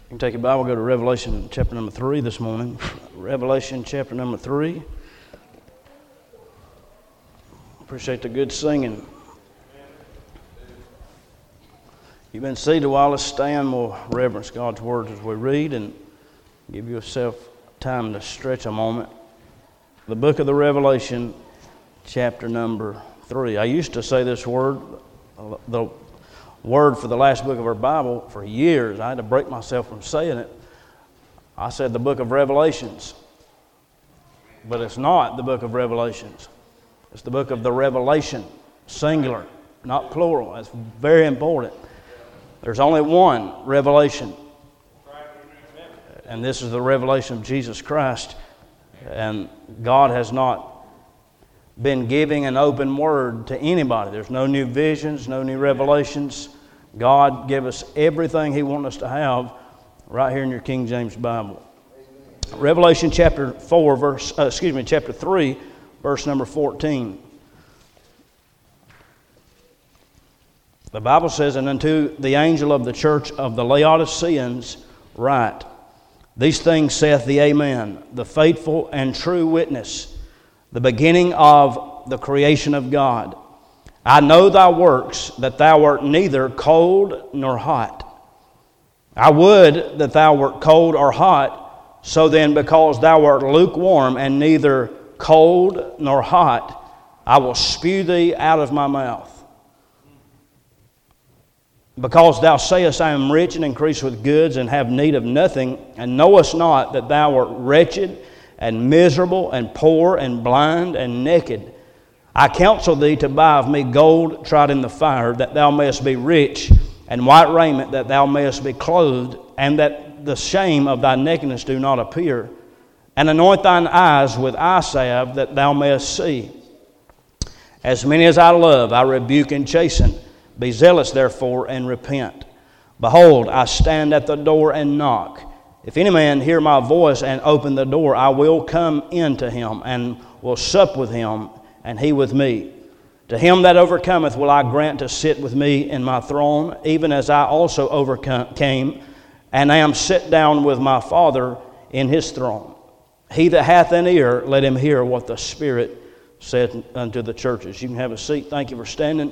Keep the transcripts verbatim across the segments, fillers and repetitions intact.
You can take your Bible, go to Revelation chapter number three this morning. Revelation chapter number three. Appreciate the good singing. You've been seated a while. Let's stand. We'll reverence God's words as we read and give yourself time to stretch a moment. The book of the Revelation, chapter number three. I used to say this word, the word for the last book of our Bible, for years. I had to break myself from saying it. I said the book of Revelations. But it's not the book of Revelations. It's the book of the Revelation, singular, not plural. That's very important. There's only one revelation. And this is the revelation of Jesus Christ. And God has not been giving an open word to anybody. There's no new visions, no new revelations. God gave us everything He wants us to have right here in your King James Bible. Revelation chapter four, verse uh, excuse me, chapter three, verse number fourteen. The Bible says, "And unto the angel of the church of the Laodiceans write, These things saith the Amen, the faithful and true witness, the beginning of the creation of God. I know thy works, that thou art neither cold nor hot. I would that thou wert cold or hot. So then, because thou art lukewarm and neither cold nor hot, I will spew thee out of my mouth. Because thou sayest, I am rich and increase with goods and have need of nothing, and knowest not that thou art wretched and miserable and poor and blind and naked. I counsel thee to buy of me gold tried in the fire, that thou mayest be rich, and white raiment, that thou mayest be clothed, and that the shame of thy nakedness do not appear. And anoint thine eyes with eye salve, that thou mayest see. As many as I love, I rebuke and chasten. Be zealous, therefore, and repent. Behold, I stand at the door and knock. If any man hear my voice and open the door, I will come in to him, and will sup with him, and he with me. To him that overcometh will I grant to sit with me in my throne, even as I also overcame, and am set down with my Father in his throne. He that hath an ear, let him hear what the Spirit saith unto the churches." You can have a seat. Thank you for standing.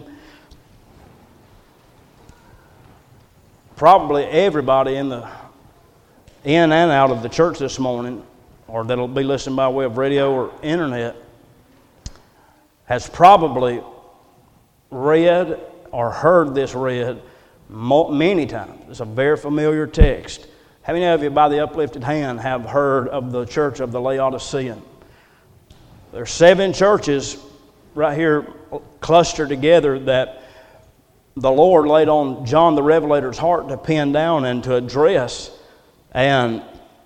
Probably everybody in the in and out of the church this morning, or that'll be listening by way of radio or internet, has probably read or heard this read many times. It's a very familiar text. How many of you, by the uplifted hand, have heard of the church of the Laodicean? There are seven churches right here clustered together that the Lord laid on John the Revelator's heart to pen down and to address, and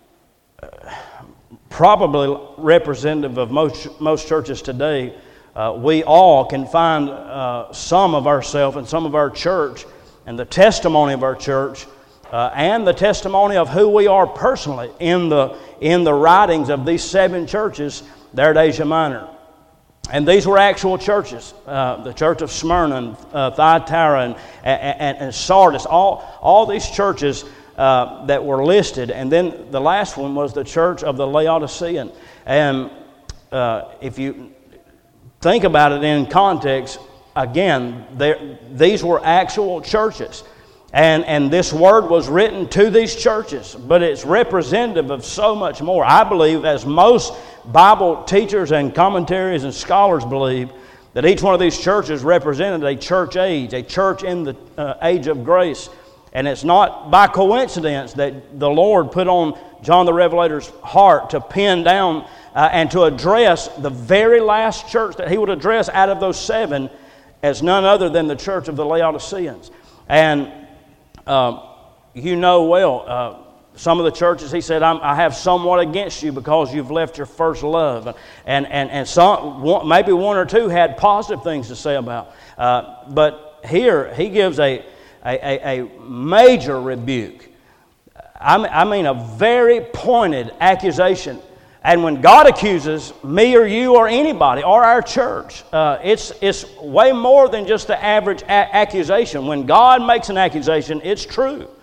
probably representative of most most churches today. Uh, we all can find uh, some of ourselves and some of our church and the testimony of our church uh, and the testimony of who we are personally in the in the writings of these seven churches there at Asia Minor. And these were actual churches, uh, the church of Smyrna, and, uh, Thyatira, and, and, and Sardis, all, all these churches uh, that were listed. And then the last one was the church of the Laodicean. And uh, if you think about it in context, again, these were actual churches. And, and this word was written to these churches, but it's representative of so much more. I believe, as most Bible teachers and commentaries and scholars believe, that each one of these churches represented a church age, a church in the uh, age of grace. And it's not by coincidence that the Lord put on John the Revelator's heart to pen down uh, and to address the very last church that he would address out of those seven as none other than the church of the Laodiceans. And uh, you know well, uh, some of the churches, he said, I'm, I have somewhat against you because you've left your first love. And and and some, one, maybe one or two had positive things to say about. Uh, but here, he gives a, a, a, a major rebuke. I mean, I mean, a very pointed accusation. And when God accuses me or you or anybody or our church, uh, it's it's way more than just the average a- accusation. When God makes an accusation, it's true.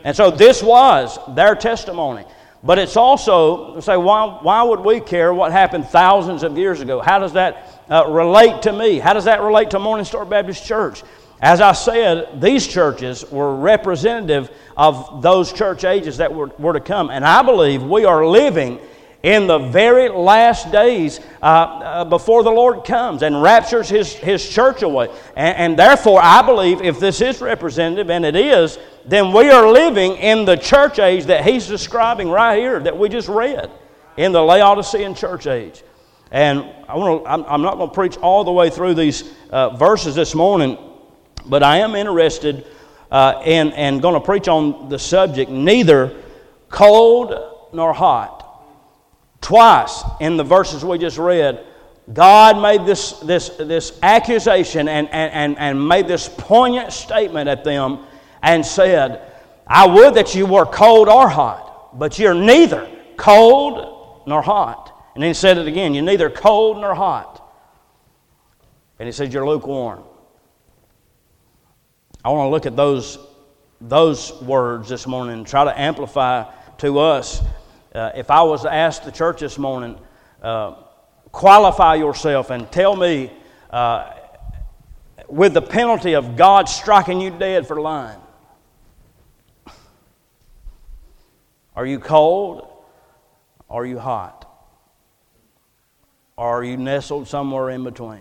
And so this was their testimony. But it's also, say, why, why would we care what happened thousands of years ago? How does that uh, relate to me? How does that relate to Morning Star Baptist Church? As I said, these churches were representative of those church ages that were, were to come. And I believe we are living in the very last days uh, uh, before the Lord comes and raptures His, his church away. And, and therefore, I believe if this is representative, and it is, then we are living in the church age that He's describing right here that we just read, in the Laodicean church age. And I want to, I'm, I'm not going to preach all the way through these uh, verses this morning, but I am interested uh, in, and going to preach on the subject, neither cold nor hot. Twice in the verses we just read, God made this, this, this accusation and, and, and made this poignant statement at them and said, I would that you were cold or hot, but you're neither cold nor hot. And then he said it again, you're neither cold nor hot. And he said, you're lukewarm. I want to look at those, those words this morning and try to amplify to us. Uh, if I was to ask the church this morning, uh, qualify yourself and tell me, uh, with the penalty of God striking you dead for lying, are you cold or are you hot? Or are you nestled somewhere in between?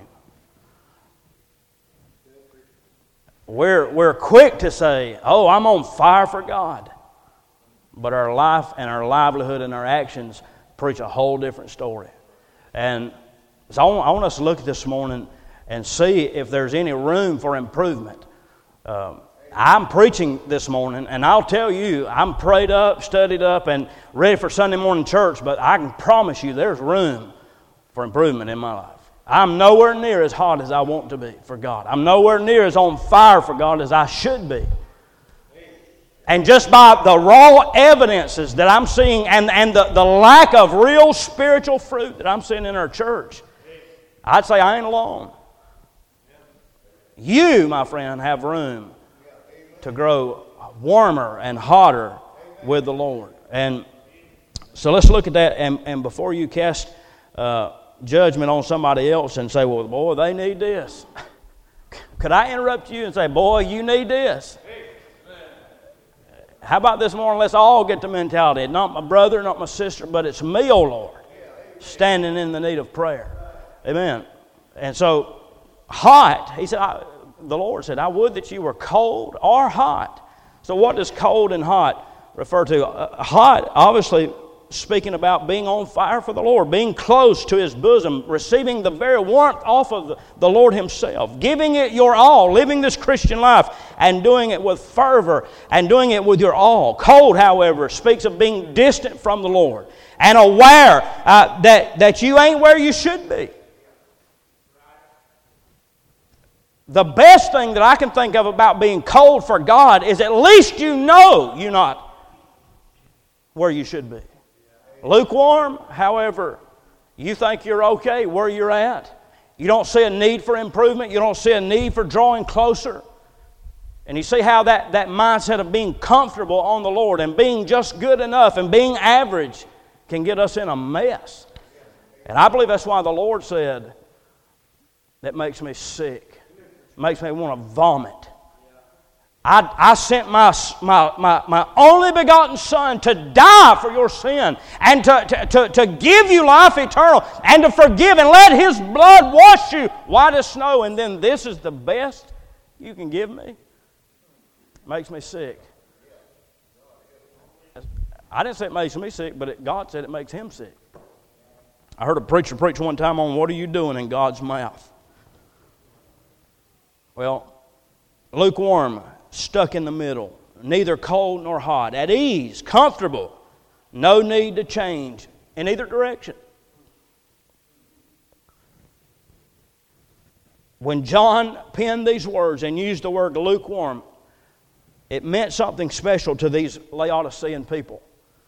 We're, we're quick to say, oh, I'm on fire for God. But our life and our livelihood and our actions preach a whole different story. And so I want, I want us to look at this morning and see if there's any room for improvement. Um, I'm preaching this morning, and I'll tell you, I'm prayed up, studied up, and ready for Sunday morning church, but I can promise you there's room for improvement in my life. I'm nowhere near as hot as I want to be for God. I'm nowhere near as on fire for God as I should be. And just by the raw evidences that I'm seeing and, and the, the lack of real spiritual fruit that I'm seeing in our church, I'd say I ain't alone. You, my friend, have room to grow warmer and hotter with the Lord. And so let's look at that. And, and before you cast uh, judgment on somebody else and say, well, boy, they need this. Could I interrupt you and say, boy, you need this? How about this morning, let's all get the mentality, not my brother, not my sister, but it's me, oh Lord, standing in the need of prayer. Amen. And so, hot, he said, I, the Lord said, I would that you were cold or hot. So what does cold and hot refer to? Uh, hot, obviously, speaking about being on fire for the Lord, being close to His bosom, receiving the very warmth off of the, the Lord Himself, giving it your all, living this Christian life, and doing it with fervor, and doing it with your all. Cold, however, speaks of being distant from the Lord, and aware uh, that, that you ain't where you should be. The best thing that I can think of about being cold for God is at least you know you're not where you should be. Lukewarm, however, you think you're okay where you're at. You don't see a need for improvement. You don't see a need for drawing closer. And you see how that, that mindset of being comfortable on the Lord and being just good enough and being average can get us in a mess. And I believe that's why the Lord said, that makes me sick. It makes me want to vomit. I, I sent my, my, my, my only begotten Son to die for your sin and to, to, to, to give you life eternal and to forgive and let His blood wash you white as snow. And then this is the best you can give me? Makes me sick. I didn't say it makes me sick, but it, God said it makes Him sick. I heard a preacher preach one time on what are you doing in God's mouth? Well, lukewarm, stuck in the middle, neither cold nor hot, at ease, comfortable, no need to change in either direction. When John penned these words and used the word lukewarm, it meant something special to these Laodicean people.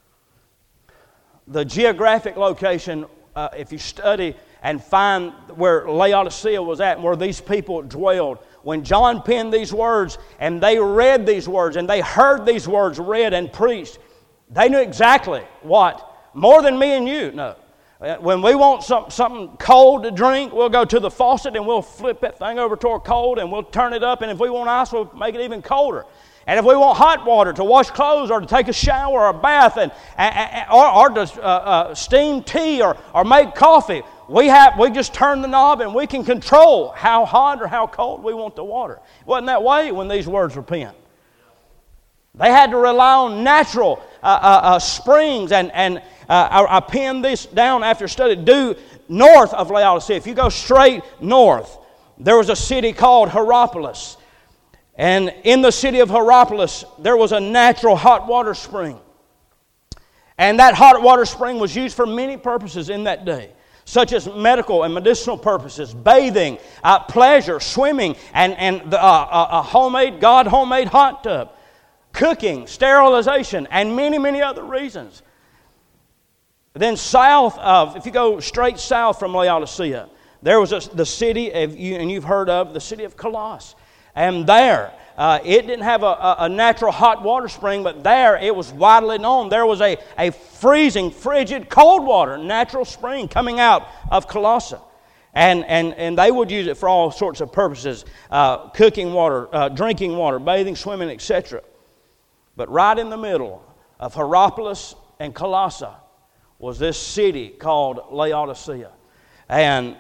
The geographic location, uh, if you study and find where Laodicea was at and where these people dwelled, when John penned these words and they read these words and they heard these words read and preached, they knew exactly what. More than me and you, no. When we want some, something cold to drink, we'll go to the faucet and we'll flip that thing over toward cold and we'll turn it up. And if we want ice, we'll make it even colder. And if we want hot water to wash clothes or to take a shower or a bath and, and or, or to uh, uh, steam tea or, or make coffee, we have we just turn the knob and we can control how hot or how cold we want the water. It wasn't that way when these words were penned. They had to rely on natural uh, uh, uh, springs, and, and uh, I, I penned this down after study. Due north of Laodicea, if you go straight north, there was a city called Hierapolis. And in the city of Hierapolis, there was a natural hot water spring. And that hot water spring was used for many purposes in that day, such as medical and medicinal purposes, bathing, uh, pleasure, swimming, and, and the, uh, a homemade, God homemade hot tub, cooking, sterilization, and many, many other reasons. Then south of, if you go straight south from Laodicea, there was a, the city, of, and you've heard of, the city of Colossus. And there, uh, it didn't have a, a natural hot water spring, but there it was widely known. There was a, a freezing, frigid, cold water, natural spring coming out of Colossus. And, and, and they would use it for all sorts of purposes, uh, cooking water, uh, drinking water, bathing, swimming, et cetera. But right in the middle of Hierapolis and Colossus was this city called Laodicea. And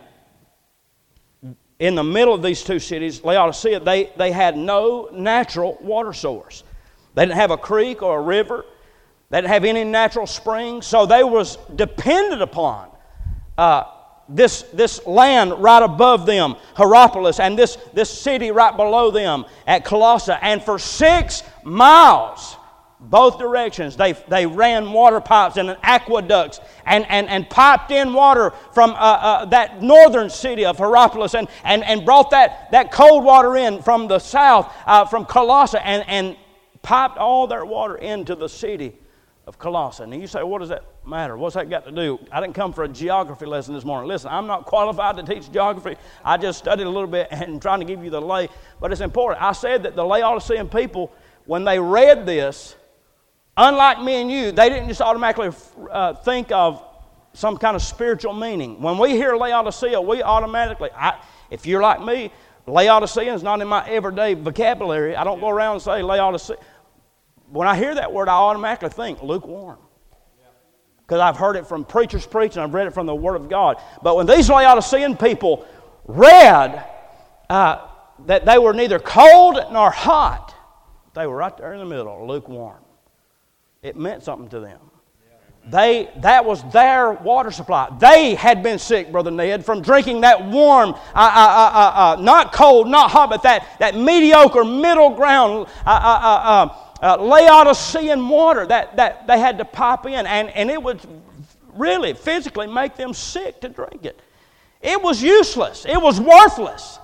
in the middle of these two cities, Laodicea, they, they had no natural water source. They didn't have a creek or a river. They didn't have any natural springs. So they was dependent upon uh, this, this land right above them, Hierapolis, and this, this city right below them at Colossus. And for six miles, both directions, they, they ran water pipes and aqueducts and, and, and piped in water from uh, uh, that northern city of Hierapolis and, and, and brought that, that cold water in from the south, uh, from Colossus, and, and piped all their water into the city of Colossus. And you say, what does that matter? What's that got to do? I didn't come for a geography lesson this morning. Listen, I'm not qualified to teach geography. I just studied a little bit and trying to give you the lay. But it's important. I said that the Laodicean people, when they read this, unlike me and you, they didn't just automatically uh, think of some kind of spiritual meaning. When we hear Laodicea, we automatically, I, if you're like me, Laodicea is not in my everyday vocabulary. I don't go around and say Laodicea. When I hear that word, I automatically think lukewarm. Because I've heard it from preachers preaching, I've read it from the Word of God. But when these Laodicean people read uh, that they were neither cold nor hot, they were right there in the middle, lukewarm. It meant something to them. They, that was their water supply. They had been sick, Brother Ned, from drinking that warm, uh, uh, uh, uh, not cold, not hot, but that, that mediocre, middle ground, uh, uh, uh, uh, Laodicean water that, that they had to pipe in. And, and it would really physically make them sick to drink it. It was useless. It was worthless.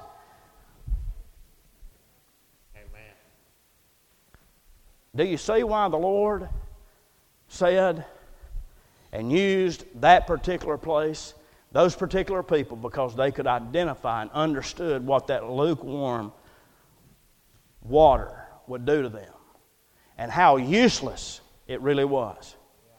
Amen. Do you see why the Lord said and used that particular place, those particular people, because they could identify and understood what that lukewarm water would do to them and how useless it really was.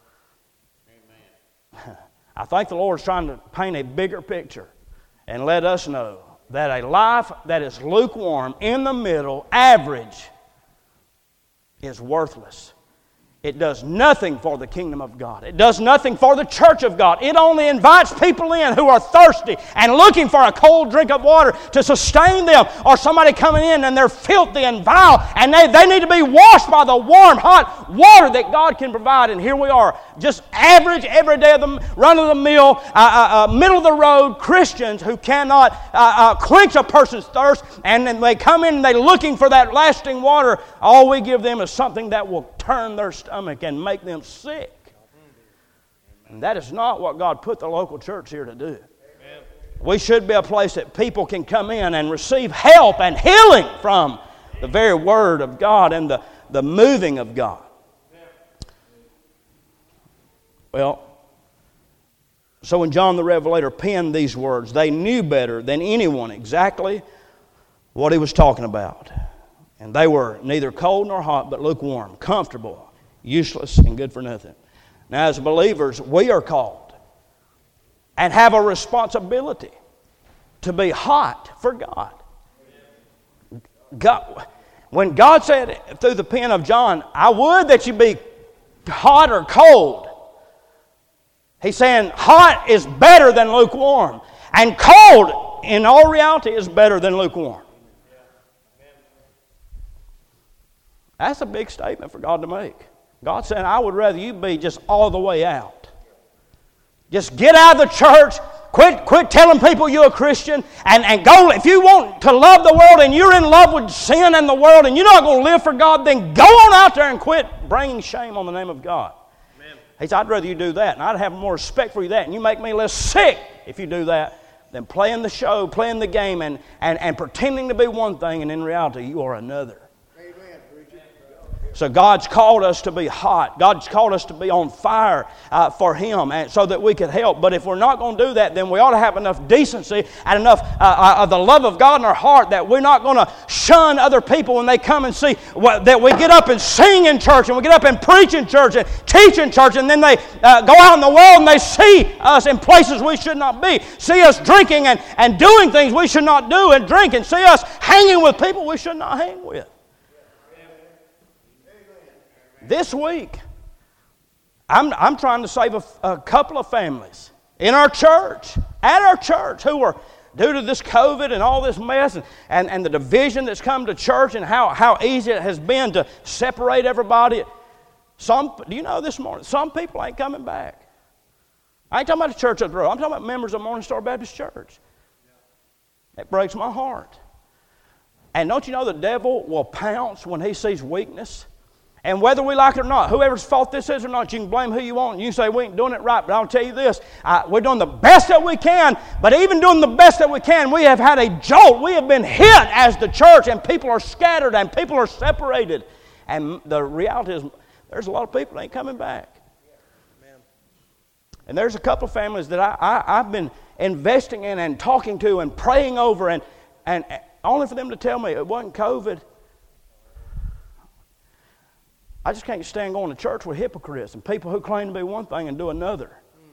Amen. I think the Lord's trying to paint a bigger picture and let us know that a life that is lukewarm, in the middle, average, is worthless. It does nothing for the kingdom of God. It does nothing for the church of God. It only invites people in who are thirsty and looking for a cold drink of water to sustain them, or somebody coming in and they're filthy and vile and they, they need to be washed by the warm, hot water that God can provide. And here we are, just average, every day of the run-of-the-mill, uh, uh, uh, middle-of-the-road Christians who cannot uh, uh, quench a person's thirst, and then they come in and they're looking for that lasting water. All we give them is something that will turn their stomach and make them sick. And that is not what God put the local church here to do. Amen. We should be a place that people can come in and receive help and healing from the very Word of God and the, the moving of God. Well, so when John the Revelator penned these words, they knew better than anyone exactly what he was talking about. And they were neither cold nor hot, but lukewarm, comfortable, useless, and good for nothing. Now, as believers, we are called and have a responsibility to be hot for God. God, when God said through the pen of John, I would that you be hot or cold, He's saying hot is better than lukewarm. And cold, in all reality, is better than lukewarm. That's a big statement for God to make. God said, I would rather you be just all the way out. Just get out of the church. Quit, quit telling people you're a Christian. And, and go, if you want to love the world and you're in love with sin and the world and you're not going to live for God, then go on out there and quit bringing shame on the name of God. Amen. He said, I'd rather you do that. And I'd have more respect for you that. And you make me less sick if you do that than playing the show, playing the game, and, and, and pretending to be one thing, and in reality you are another. So God's called us to be hot. God's called us to be on fire uh, for Him, and so that we can help. But if we're not going to do that, then we ought to have enough decency and enough uh, of the love of God in our heart that we're not going to shun other people when they come and see what, that we get up and sing in church, and we get up and preach in church and teach in church, and then they uh, go out in the world and they see us in places we should not be, see us drinking and, and doing things we should not do and drink, and see us hanging with people we should not hang with. This week, I'm, I'm trying to save a, a couple of families in our church, at our church, who are, due to this COVID and all this mess and, and, and the division that's come to church and how, how easy it has been to separate everybody. Some, do you know this morning, some people ain't coming back. I ain't talking about the church up the road. I'm talking about members of Morning Star Baptist Church. It breaks my heart. And don't you know the devil will pounce when he sees weakness? And whether we like it or not, whoever's fault this is or not, you can blame who you want. And you can say, we ain't doing it right. But I'll tell you this, uh, we're doing the best that we can. But even doing the best that we can, we have had a jolt. We have been hit as the church, and people are scattered, and people are separated. And the reality is, there's a lot of people that ain't coming back. And there's a couple of families that I, I, I've been investing in and talking to and praying over, and, and only for them to tell me it wasn't COVID. I just can't stand going to church with hypocrites and people who claim to be one thing and do another.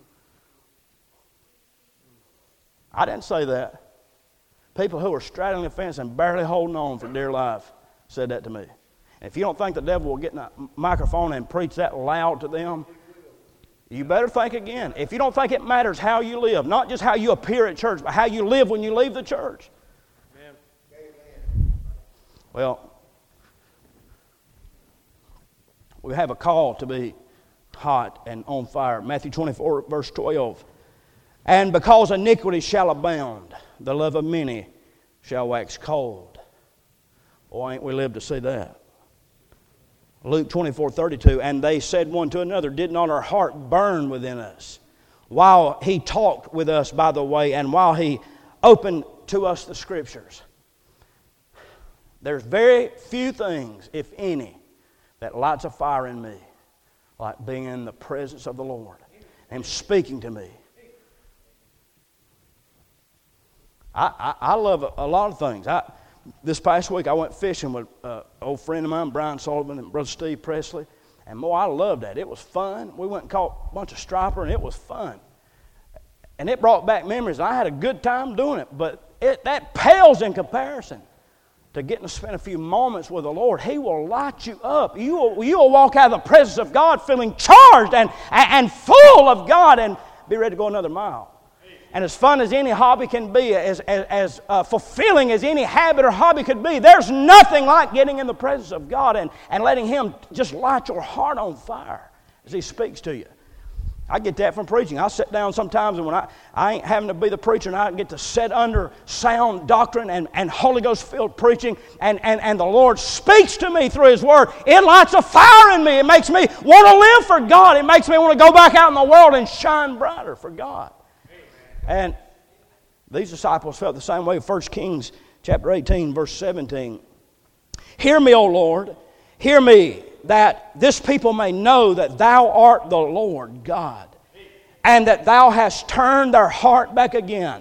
I didn't say that. People who are straddling the fence and barely holding on for dear life said that to me. And if you don't think the devil will get in a microphone and preach that loud to them, you better think again. If you don't think it matters how you live, not just how you appear at church, but how you live when you leave the church. Amen. Well, we have a call to be hot and on fire. Matthew twenty-four, verse twelve. And because iniquity shall abound, the love of many shall wax cold. Boy, ain't we lived to see that. Luke twenty-four, thirty-two. And they said one to another, did not our heart burn within us while he talked with us by the way, and while he opened to us the Scriptures? There's very few things, if any, that lights a fire in me like being in the presence of the Lord and speaking to me. I, I, I love a, a lot of things. I, this past week I went fishing with an old friend of mine, Brian Sullivan, and Brother Steve Presley. And boy, I loved that. It was fun. We went and caught a bunch of striper, and it was fun. And it brought back memories. I had a good time doing it, but it, that pales in comparison to getting to spend a few moments with the Lord. He will light you up. You will, you will walk out of the presence of God feeling charged and, and full of God and be ready to go another mile. And as fun as any hobby can be, as, as, as uh, fulfilling as any habit or hobby could be, there's nothing like getting in the presence of God and, and letting Him just light your heart on fire as He speaks to you. I get that from preaching. I sit down sometimes, and when I, I ain't having to be the preacher, and I get to sit under sound doctrine and, and Holy Ghost-filled preaching, and, and, and the Lord speaks to me through His Word. It lights a fire in me. It makes me want to live for God. It makes me want to go back out in the world and shine brighter for God. And these disciples felt the same way. First Kings chapter eighteen, verse seventeen. Hear me, O Lord, hear me, that this people may know that Thou art the Lord God, and that Thou hast turned their heart back again.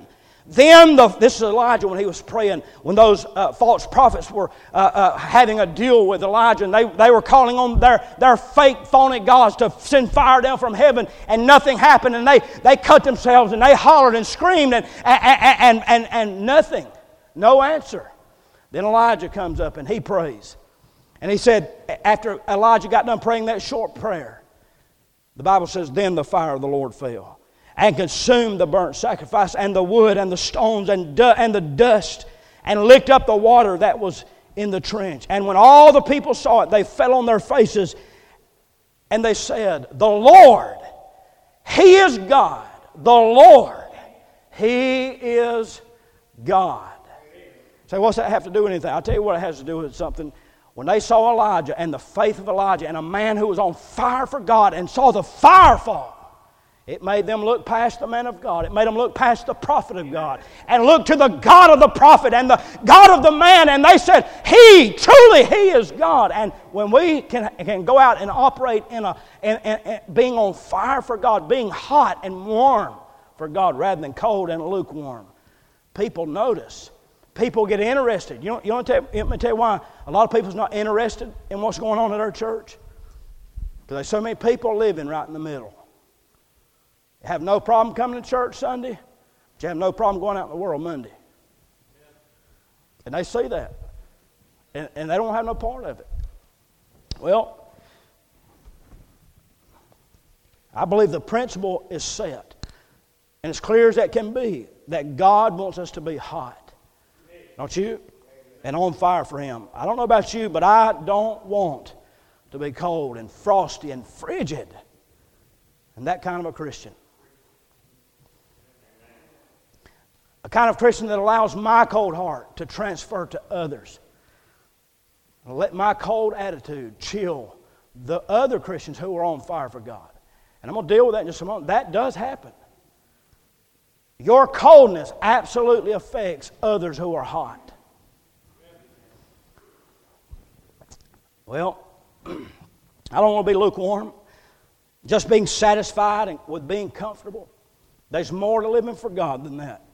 Then, the, this is Elijah when he was praying, when those uh, false prophets were uh, uh, having a deal with Elijah, and they, they were calling on their, their fake, phony gods to send fire down from heaven, and nothing happened, and they, they cut themselves, and they hollered and screamed, and, and, and, and, and nothing, no answer. Then Elijah comes up, and he prays. And he said, after Elijah got done praying that short prayer, the Bible says, then the fire of the Lord fell and consumed the burnt sacrifice and the wood and the stones and, du- and the dust, and licked up the water that was in the trench. And when all the people saw it, they fell on their faces, and they said, the Lord, He is God. The Lord, He is God. So what's that have to do with anything? I'll tell you what it has to do with something. When they saw Elijah and the faith of Elijah and a man who was on fire for God and saw the fire fall, it made them look past the man of God. It made them look past the prophet of God and look to the God of the prophet and the God of the man. And they said, He, truly He is God. And when we can, can go out and operate in a in, in, in being on fire for God, being hot and warm for God rather than cold and lukewarm, people notice. People get interested. You know, you know tell, let me tell you why a lot of people's not interested in what's going on at our church? Because there's so many people living right in the middle. You have no problem coming to church Sunday, but you have no problem going out in the world Monday. And they see that. And, and they don't have no part of it. Well, I believe the principle is set. And as clear as that can be, that God wants us to be hot. Don't you? And on fire for Him. I don't know about you, but I don't want to be cold and frosty and frigid. And that kind of a Christian. A kind of Christian that allows my cold heart to transfer to others. Let my cold attitude chill the other Christians who are on fire for God. And I'm going to deal with that in just a moment. That does happen. Your coldness absolutely affects others who are hot. Well, I don't want to be lukewarm. Just being satisfied and with being comfortable. There's more to living for God than that.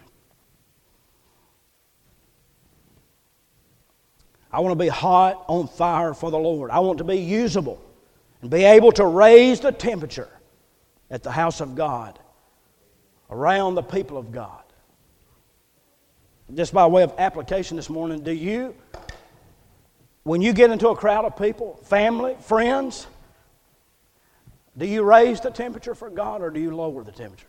I want to be hot, on fire for the Lord. I want to be usable and be able to raise the temperature at the house of God, around the people of God. Just by way of application this morning, do you, when you get into a crowd of people, family, friends, do you raise the temperature for God or do you lower the temperature?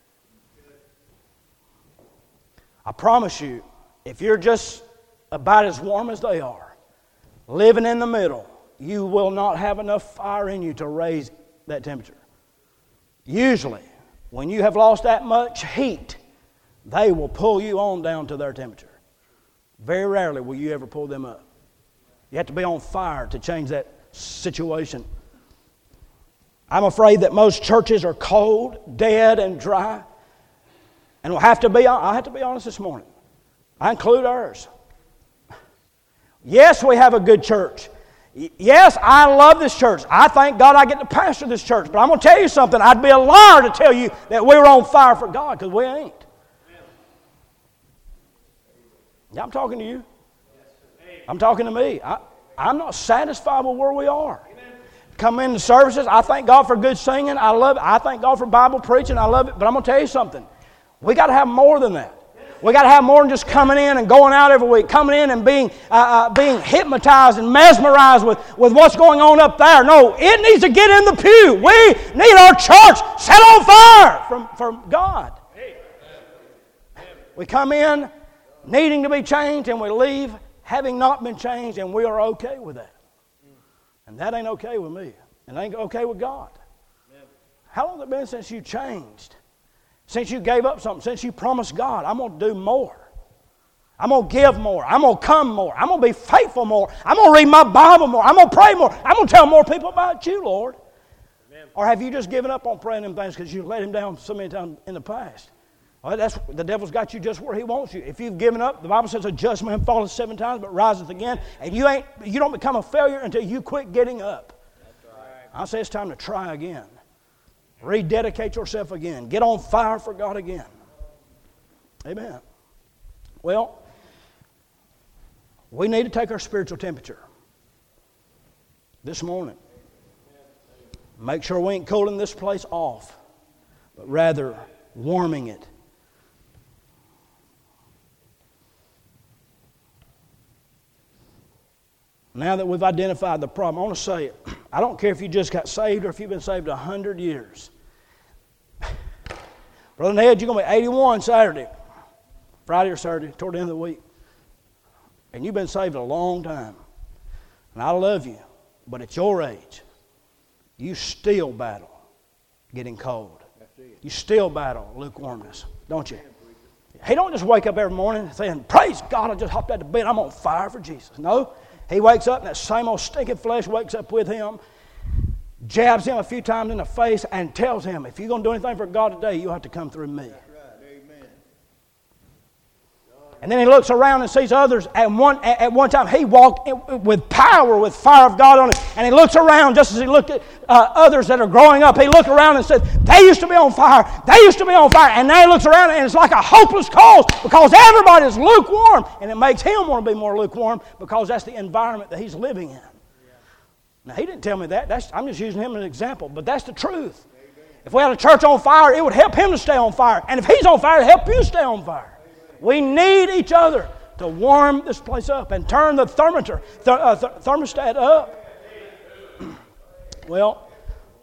I promise you, if you're just about as warm as they are, living in the middle, you will not have enough fire in you to raise that temperature. Usually, when you have lost that much heat, they will pull you on down to their temperature. Very rarely will you ever pull them up. You have to be on fire to change that situation. I'm afraid that most churches are cold, dead, and dry. And we'll have to be, I have to be honest this morning. I include ours. Yes, we have a good church. Yes, I love this church. I thank God I get to pastor this church. But I'm going to tell you something. I'd be a liar to tell you that we're on fire for God, because we ain't. Yeah, I'm talking to you. I'm talking to me. I, I'm not satisfied with where we are. Come into services. I thank God for good singing. I love it. I thank God for Bible preaching. I love it. But I'm going to tell you something. We got to have more than that. We got to have more than just coming in and going out every week, coming in and being uh, uh, being hypnotized and mesmerized with, with what's going on up there. No, it needs to get in the pew. We need our church set on fire from, from God. We come in needing to be changed, and we leave having not been changed, and we are okay with that. And that ain't okay with me. And it ain't okay with God. How long has it been since you changed? Since you gave up something, since you promised God, I'm going to do more. I'm going to give more. I'm going to come more. I'm going to be faithful more. I'm going to read my Bible more. I'm going to pray more. I'm going to tell more people about you, Lord. Amen. Or have you just given up on praying them things because you've let Him down so many times in the past? Well, that's, the devil's got you just where he wants you. If you've given up, the Bible says a just man falleth seven times but riseth again. And you ain't, you don't become a failure until you quit getting up. That's right. I say it's time to try again. Rededicate yourself again. Get on fire for God again. Amen. Well, we need to take our spiritual temperature this morning. Make sure we ain't cooling this place off, but rather warming it. Now that we've identified the problem, I want to say it. I don't care if you just got saved or if you've been saved a hundred years. Brother Ned, you're going to be eighty-one Saturday, Friday or Saturday, toward the end of the week. And you've been saved a long time. And I love you, but at your age, you still battle getting cold. You still battle lukewarmness, don't you? He don't just wake up every morning saying, praise God, I just hopped out of bed, I'm on fire for Jesus. No, he wakes up and that same old stinking flesh wakes up with him, jabs him a few times in the face and tells him, if you're going to do anything for God today, you'll have to come through me. And then he looks around and sees others. At one, at one time, he walked with power, with fire of God on it. And he looks around just as he looked at uh, others that are growing up. He looked around and said, they used to be on fire. They used to be on fire. And now he looks around and it's like a hopeless cause because everybody's lukewarm. And it makes him want to be more lukewarm because that's the environment that he's living in. Now, he didn't tell me that. That's, I'm just using him as an example. But that's the truth. If we had a church on fire, it would help him to stay on fire. And if he's on fire, it would help you stay on fire. We need each other to warm this place up and turn the thermometer, th- uh, th- thermostat up. Well,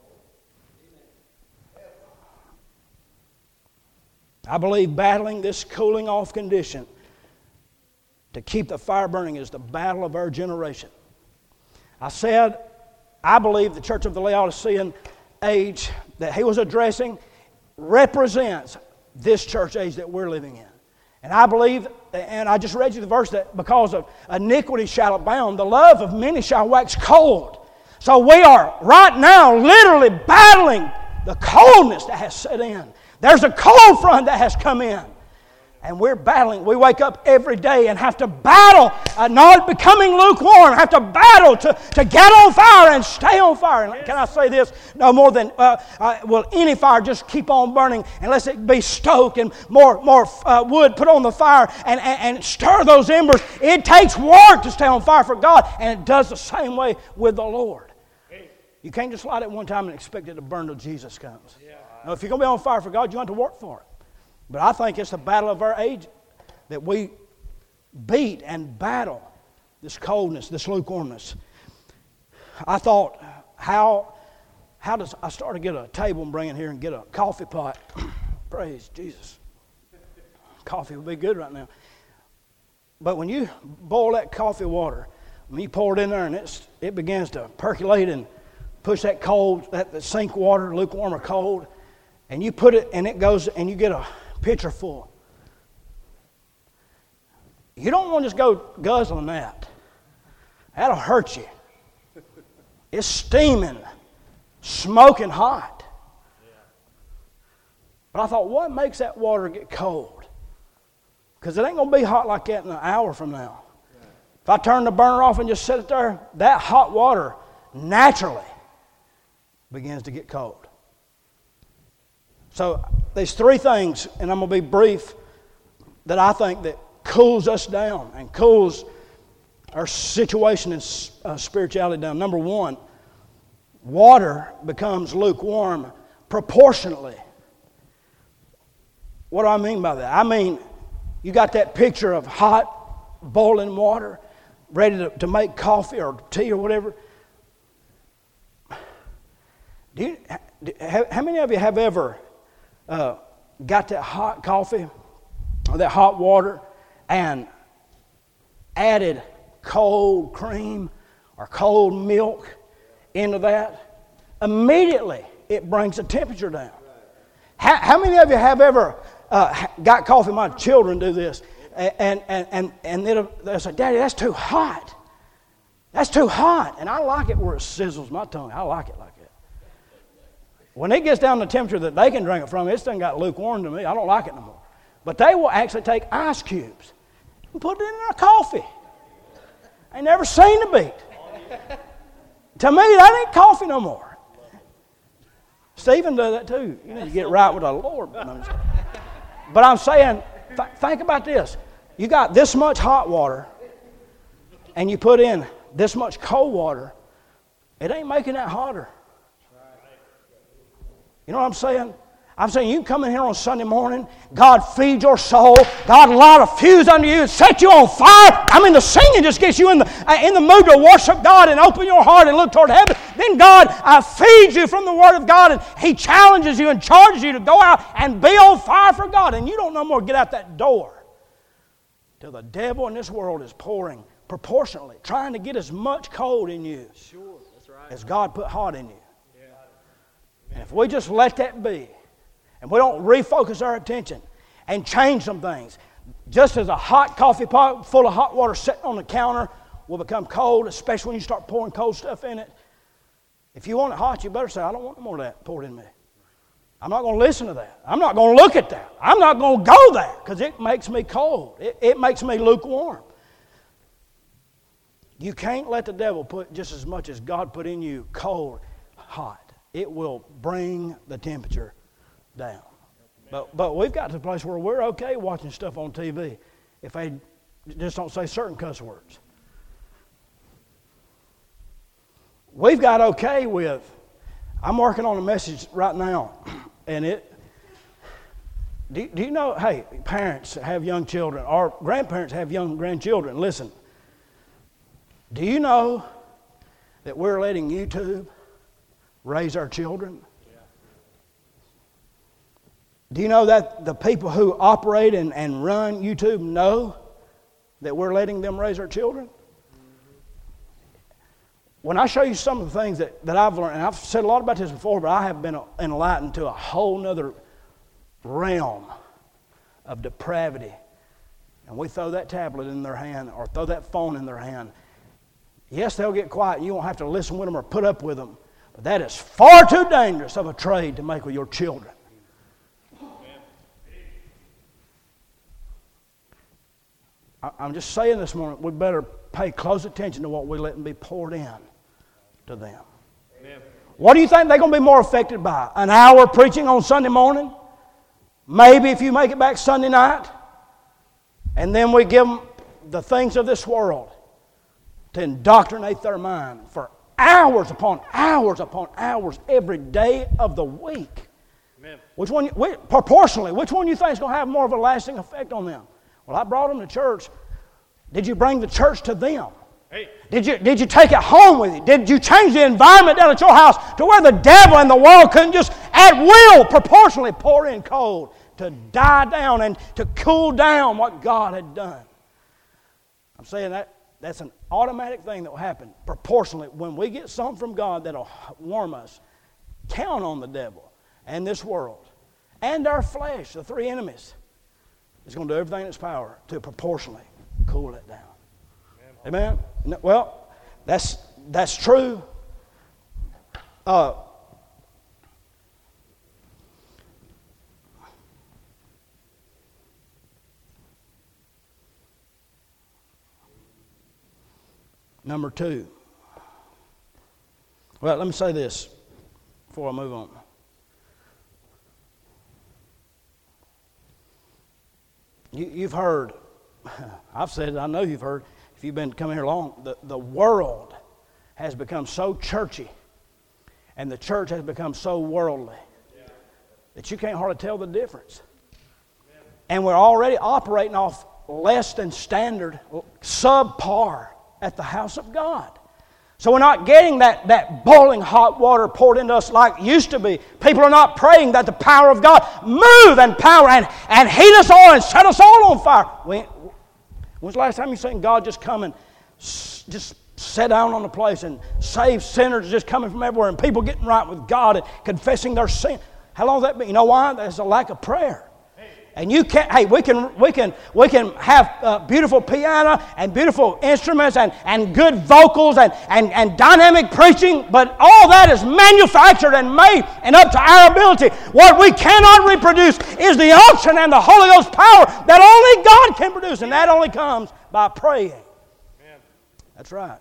I believe battling this cooling off condition to keep the fire burning is the battle of our generation. I said, I believe the church of the Laodicean age that he was addressing represents this church age that we're living in. And I believe, and I just read you the verse that because of iniquity shall abound, the love of many shall wax cold. So we are right now literally battling the coldness that has set in. There's a cold front that has come in. And we're battling. We wake up every day and have to battle, uh, not becoming lukewarm, have to battle to, to get on fire and stay on fire. And can I say this? No more than, uh, uh, will any fire just keep on burning unless it be stoked and more, more uh, wood put on the fire and, and, and stir those embers. It takes work to stay on fire for God, and it does the same way with the Lord. You can't just light it one time and expect it to burn till Jesus comes. Now, if you're going to be on fire for God, you have to work for it. But I think it's the battle of our age that we beat and battle this coldness, this lukewarmness. I thought, how how does I start to get a table and bring it here and get a coffee pot? Praise Jesus. Coffee would be good right now. But when you boil that coffee water, when you pour it in there and it's, it begins to percolate and push that cold, that, that sink water, lukewarm or cold, and you put it and it goes and you get a pitcher full. You don't want to just go guzzling that. That'll hurt you. It's steaming, smoking hot. But I thought, what makes that water get cold? Because it ain't going to be hot like that in an hour from now. If I turn the burner off and just sit it there, that hot water naturally begins to get cold. So there's three things, and I'm going to be brief, that I think that cools us down and cools our situation and uh, spirituality down. Number one, water becomes lukewarm proportionately. What do I mean by that? I mean, you got that picture of hot, boiling water, ready to, to make coffee or tea or whatever. Do you, how many of you have ever uh, got that hot coffee or that hot water and added cold cream or cold milk into that? Immediately, it brings the temperature down. How, how many of you have ever uh, got coffee? My children do this. And, and, and, and they'll, they'll say, Daddy, that's too hot. That's too hot. And I like it where it sizzles my tongue. I like it like that. When it gets down to the temperature that they can drink it from, it's done got lukewarm to me. I don't like it no more. But they will actually take ice cubes and put it in their coffee. I never seen the beat. To me, that ain't coffee no more. Stephen does that too. You need to get right with the Lord. But I'm saying, Th- think about this. You got this much hot water, and you put in this much cold water. It ain't making that hotter. You know what I'm saying? I'm saying you can come in here on Sunday morning, God feed your soul, God light a fuse under you and set you on fire. I mean, the singing just gets you in the, uh, in the mood to worship God and open your heart and look toward heaven. Then God uh, feeds you from the Word of God, and He challenges you and charges you to go out and be on fire for God. And you don't no more get out that door till the devil in this world is pouring proportionately, trying to get as much cold in you Sure, that's right. as God put hot in you. Yeah. And if we just let that be, and we don't refocus our attention and change some things, just as a hot coffee pot full of hot water sitting on the counter will become cold, especially when you start pouring cold stuff in it. If you want it hot, you better say, I don't want no more of that poured in me. I'm not going to listen to that. I'm not going to look at that. I'm not going to go there because it makes me cold. It, it makes me lukewarm. You can't let the devil put just as much as God put in you cold, hot. It will bring the temperature down. But but we've got to the place where we're okay watching stuff on T V if they just don't say certain cuss words. We've got okay with, I'm working on a message right now, and it, do, do you know, hey, parents have young children, or grandparents have young grandchildren, listen, do you know that we're letting YouTube raise our children? Do you know that the people who operate and, and run YouTube know that we're letting them raise our children? When I show you some of the things that, that I've learned, and I've said a lot about this before, but I have been enlightened to a whole nother realm of depravity. And we throw that tablet in their hand or throw that phone in their hand. Yes, they'll get quiet and you won't have to listen with them or put up with them. But that is far too dangerous of a trade to make with your children. I'm just saying this morning, we better pay close attention to what we let them be poured in to them. Amen. What do you think they're going to be more affected by? An hour preaching on Sunday morning? Maybe if you make it back Sunday night? And then we give them the things of this world to indoctrinate their mind for hours upon hours upon hours every day of the week. Amen. Which one, proportionally, which one do you think is going to have more of a lasting effect on them? Well, I brought them to church. Did you bring the church to them? Hey. Did you, did you take it home with you? Did you change the environment down at your house to where the devil and the world couldn't just at will proportionally pour in cold to die down and to cool down what God had done? I'm saying that that's an automatic thing that will happen proportionally. When we get something from God that will warm us, count on the devil and this world and our flesh, the three enemies. It's going to do everything in its power to proportionally cool it down. Amen? Amen? Well, that's that's true. Uh, number two. Well, let me say this before I move on. You, you've heard, I've said it, I know you've heard, if you've been coming here long, the, the world has become so churchy and the church has become so worldly that you can't hardly tell the difference. And we're already operating off less than standard, subpar at the house of God. So we're not getting that, that boiling hot water poured into us like it used to be. People are not praying that the power of God move and power and, and heat us all and set us all on fire. When, when's the last time you seen God just come and just sit down on the place and save sinners just coming from everywhere and people getting right with God and confessing their sin? How long has that been? You know why? There's a lack of prayer. And you can't, hey, we can we can we can have uh, beautiful piano and beautiful instruments and, and good vocals and, and, and dynamic preaching, but all that is manufactured and made and up to our ability. What we cannot reproduce is the unction and the Holy Ghost power that only God can produce, and that only comes by praying. Amen. That's right.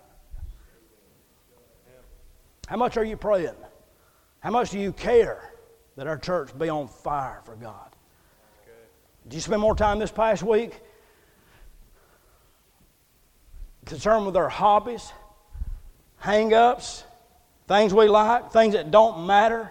How much are you praying? How much do you care that our church be on fire for God? Did you spend more time this past week concerned with our hobbies, hang-ups, things we like, things that don't matter?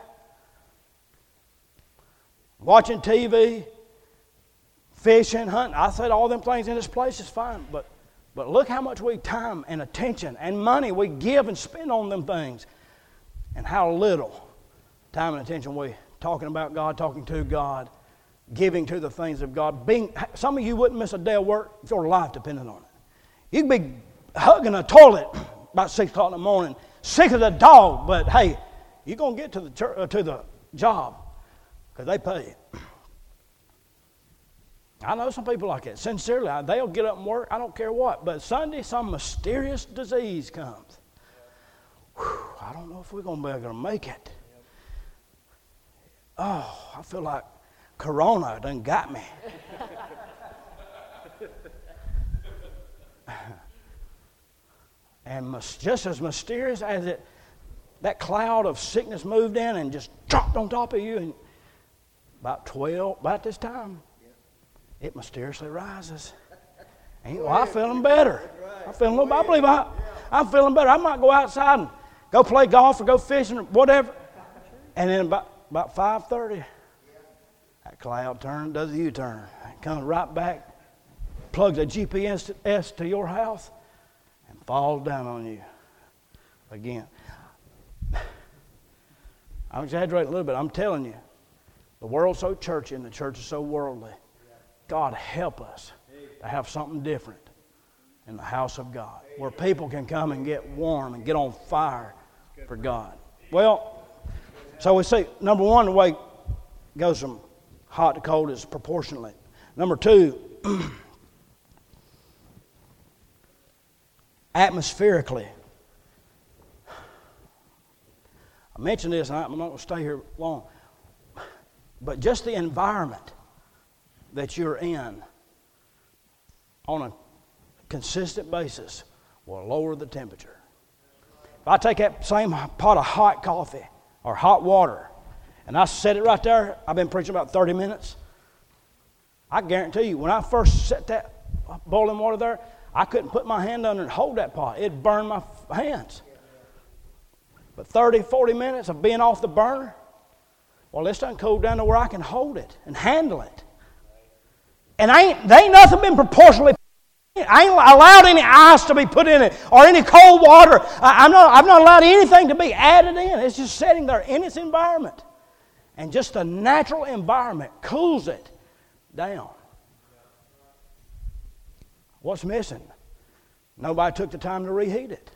Watching T V, fishing, hunting. I said all them things in this place is fine, but but look how much we time and attention and money we give and spend on them things, and how little time and attention we talking about God, talking to God, giving to the things of God. Being some of you wouldn't miss a day of work if your life depended on it. You'd be hugging a toilet about six o'clock in the morning, sick as a dog, but hey, you're gonna get to the church, uh, to the job because they pay you. I know some people like that. Sincerely, they'll get up and work, I don't care what. But Sunday, some mysterious disease comes. Whew, I don't know if we're going to be able to make it. Oh, I feel like Corona done got me. And just as mysterious as it, that cloud of sickness moved in and just dropped on top of you, and about twelve, about this time, it mysteriously rises. And well, I'm feeling better. I'm feeling a little bit. I believe I, I'm feeling better. I might go outside and go play golf or go fishing or whatever. And then about, about five thirty, that cloud turns, does a U-turn. It comes right back, plugs a G P S to your house, and falls down on you again. I'm exaggerating a little bit. I'm telling you, the world's so churchy and the church is so worldly. God help us to have something different in the house of God, where people can come and get warm and get on fire for God. Well, so we see, number one, the way it goes from hot to cold is proportionally. Number two, atmospherically. I mentioned this, and I'm not going to stay here long, but just the environment that you're in on a consistent basis will lower the temperature. If I take that same pot of hot coffee or hot water and I set it right there, I've been preaching about thirty minutes, I guarantee you when I first set that boiling water there, I couldn't put my hand under and hold that pot. It'd burn my hands. But thirty, forty minutes of being off the burner, well, it's done cooled down to where I can hold it and handle it. And I ain't, there ain't nothing been proportionally. I ain't allowed any ice to be put in it or any cold water. I, I'm not, I've not allowed anything to be added in. It's just sitting there in its environment. And just the natural environment cools it down. What's missing? Nobody took the time to reheat it.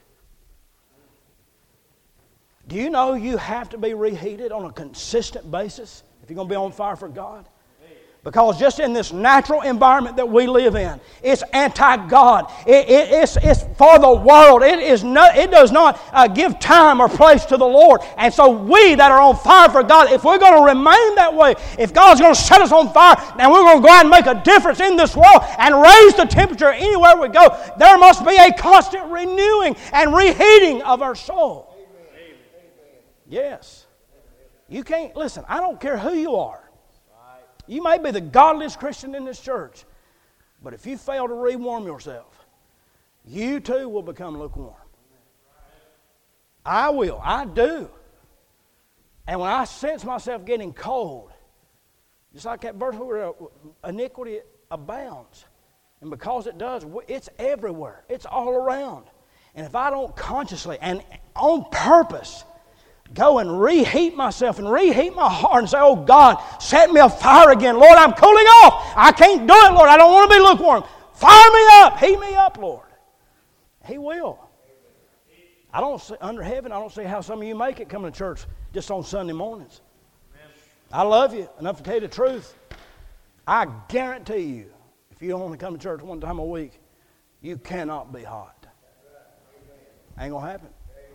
Do you know you have to be reheated on a consistent basis if you're going to be on fire for God? Because just in this natural environment that we live in, it's anti-God. It, it, it's, it's for the world. It, is no, it does not uh, give time or place to the Lord. And so we that are on fire for God, if we're going to remain that way, if God's going to set us on fire, and we're going to go out and make a difference in this world and raise the temperature anywhere we go, there must be a constant renewing and reheating of our soul. Amen. Yes. You can't, listen, I don't care who you are. You may be the godliest Christian in this church, but if you fail to rewarm yourself, you too will become lukewarm. I will. I do. And when I sense myself getting cold, just like that verse where iniquity abounds, and because it does, it's everywhere. It's all around. And if I don't consciously and on purpose go and reheat myself and reheat my heart and say, oh God, set me afire again. Lord, I'm cooling off. I can't do it, Lord. I don't want to be lukewarm. Fire me up. Heat me up, Lord. He will. I don't see, under heaven, I don't see how some of you make it coming to church just on Sunday mornings. I love you enough to tell you the truth. I guarantee you, if you don't want to come to church one time a week, you cannot be hot. Ain't going to happen.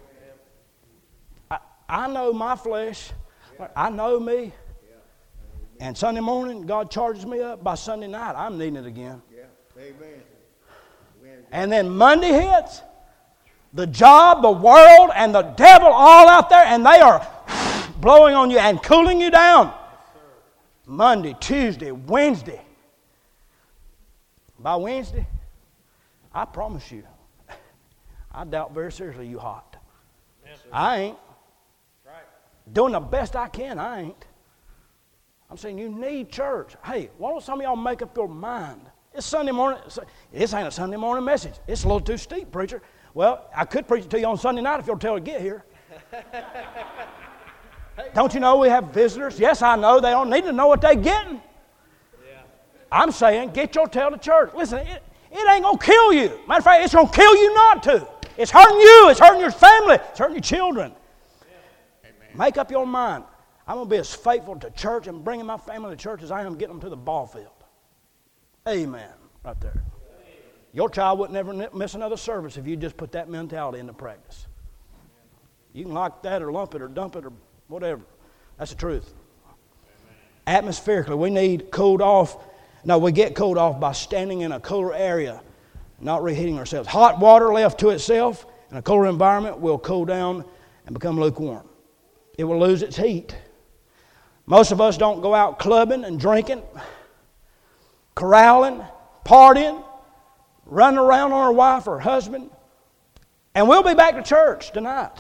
I know my flesh. I know me. And Sunday morning, God charges me up. By Sunday night, I'm needing it again. Amen. And then Monday hits. The job, the world, and the devil all out there, and they are blowing on you and cooling you down. Monday, Tuesday, Wednesday, by Wednesday, I promise you, I doubt very seriously you hot. Yes, I ain't. Right. Doing the best I can, I ain't. I'm saying you need church. Hey, why don't some of y'all make up your mind? It's Sunday morning. This ain't a Sunday morning message. It's a little too steep, preacher. Well, I could preach it to you on Sunday night if you'll tell her to get here. Don't you know we have visitors? Yes, I know. They don't need to know what they're getting. Yeah. I'm saying get your tail to church. Listen, it, it ain't going to kill you. Matter of fact, it's going to kill you not to. It's hurting you. It's hurting your family. It's hurting your children. Yeah. Make up your mind. I'm going to be as faithful to church and bringing my family to church as I am getting them to the ball field. Amen. Right there. Your child would never miss another service if you just put that mentality into practice. You can like that or lump it or dump it or whatever. That's the truth. Atmospherically, we need cooled off. No, we get cooled off by standing in a cooler area, not reheating ourselves. Hot water left to itself in a cooler environment will cool down and become lukewarm. It will lose its heat. Most of us don't go out clubbing and drinking, corralling, partying, running around on our wife or husband. And we'll be back to church tonight.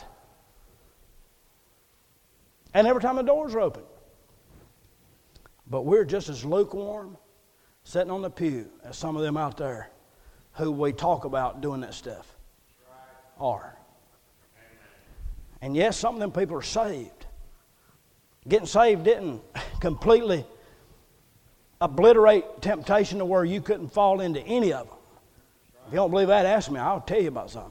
And every time the doors are open. But we're just as lukewarm sitting on the pew as some of them out there who we talk about doing that stuff are. And yes, some of them people are saved. Getting saved didn't completely obliterate temptation to where you couldn't fall into any of them. If you don't believe that, ask me. I'll tell you about something.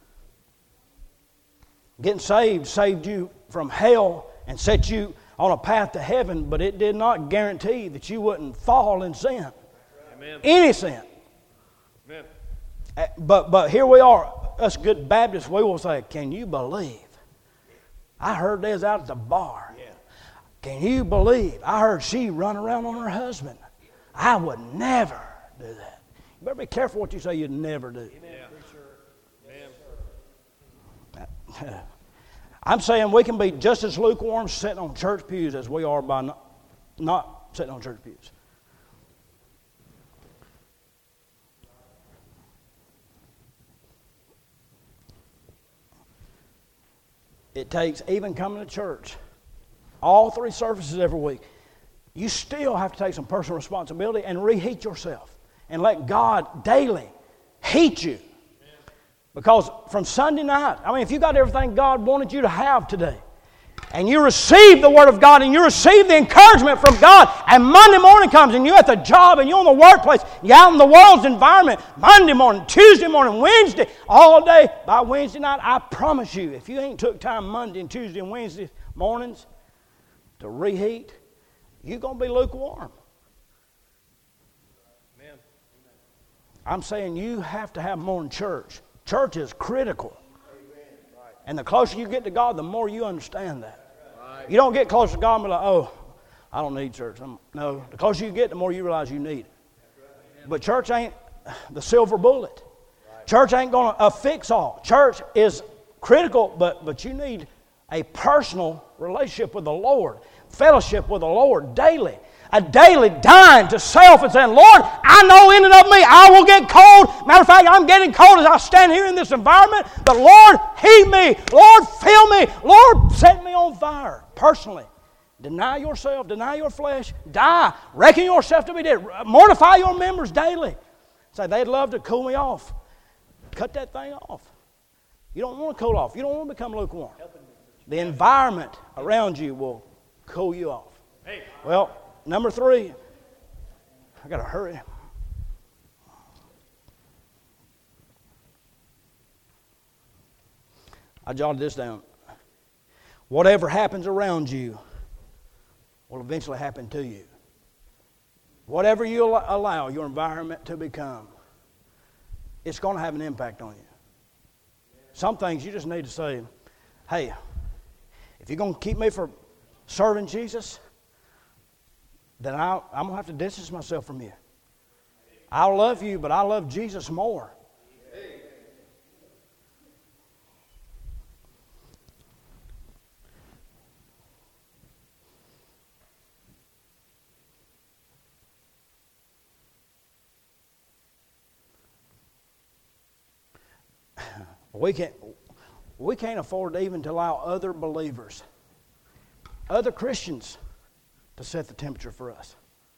Getting saved saved you from hell and set you on a path to heaven, but it did not guarantee that you wouldn't fall in sin. Amen. Any sin. Amen. But, but here we are, us good Baptists, we will say, can you believe? I heard they was out at the bar. Yeah. Can you believe? I heard she run around on her husband. I would never do that. You better be careful what you say you'd never do. Amen. I'm saying we can be just as lukewarm sitting on church pews as we are by not, not sitting on church pews. It takes even coming to church, all three services every week, you still have to take some personal responsibility and reheat yourself. And let God daily heat you. Because from Sunday night, I mean, if you got everything God wanted you to have today, and you receive the Word of God, and you receive the encouragement from God, and Monday morning comes, and you're at the job, and you're in the workplace, you're out in the world's environment, Monday morning, Tuesday morning, Wednesday, all day, by Wednesday night, I promise you, if you ain't took time Monday and Tuesday and Wednesday mornings to reheat, you're going to be lukewarm. I'm saying you have to have more in church. Church is critical. And the closer you get to God, the more you understand that. You don't get closer to God and be like, oh, I don't need church. I'm, no, the closer you get, the more you realize you need it. But church ain't the silver bullet. Church ain't going to fix all. Church is critical, but, but you need a personal relationship with the Lord, fellowship with the Lord daily. A daily dying to self and saying, Lord, I know in and of me I will get cold. Matter of fact, I'm getting cold as I stand here in this environment. But Lord, heat me. Lord, fill me. Lord, set me on fire. Personally, deny yourself, deny your flesh, die. Reckon yourself to be dead. Mortify your members daily. Say, they'd love to cool me off. Cut that thing off. You don't want to cool off. You don't want to become lukewarm. The environment around you will cool you off. Well, number three, I got to hurry. I jotted this down. Whatever happens around you will eventually happen to you. Whatever you allow your environment to become, it's going to have an impact on you. Some things you just need to say, hey, if you're going to keep me from serving Jesus, then I, I'm going to have to distance myself from you. I love you, but I love Jesus more. We can't, we can't afford to even to allow other believers, other Christians, to set the temperature for us.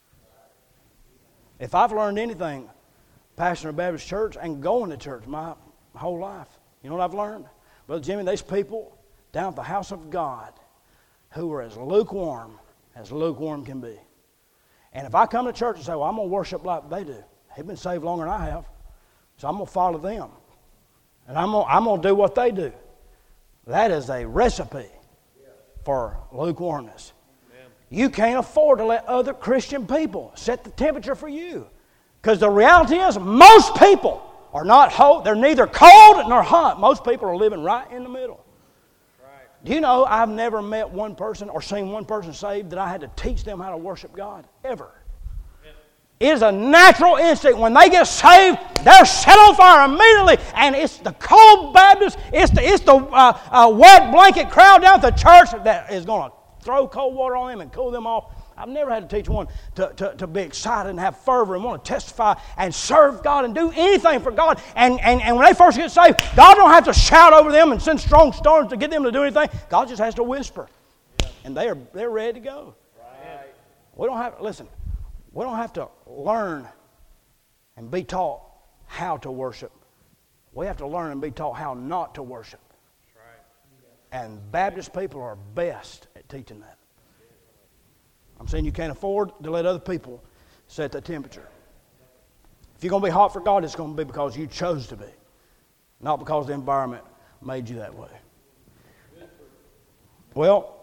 If I've learned anything, pastoring a Baptist church and going to church my whole life, you know what I've learned? Brother Jimmy, there's people down at the house of God who are as lukewarm as lukewarm can be. And if I come to church and say, well, I'm going to worship like they do, they've been saved longer than I have, so I'm going to follow them. And I'm going, I'm going to do what they do. That is a recipe for lukewarmness. Amen. You can't afford to let other Christian people set the temperature for you. Because the reality is, most people are not hot. They're neither cold nor hot. Most people are living right in the middle. Right. Do you know I've never met one person or seen one person saved that I had to teach them how to worship God, ever. It is a natural instinct. When they get saved, they're set on fire immediately. And it's the cold Baptist, it's the, it's the uh, uh, wet blanket crowd down at the church that is going to throw cold water on them and cool them off. I've never had to teach one to, to, to be excited and have fervor and want to testify and serve God and do anything for God. And, and, and when they first get saved, God don't have to shout over them and send strong storms to get them to do anything. God just has to whisper. Yeah. And they are, they're ready to go. Right. We don't have, listen, we don't have to learn and be taught how to worship. We have to learn and be taught how not to worship. That's right. And Baptist people are best at teaching that. I'm saying you can't afford to let other people set the temperature. If you're going to be hot for God, it's going to be because you chose to be, not because the environment made you that way. Well,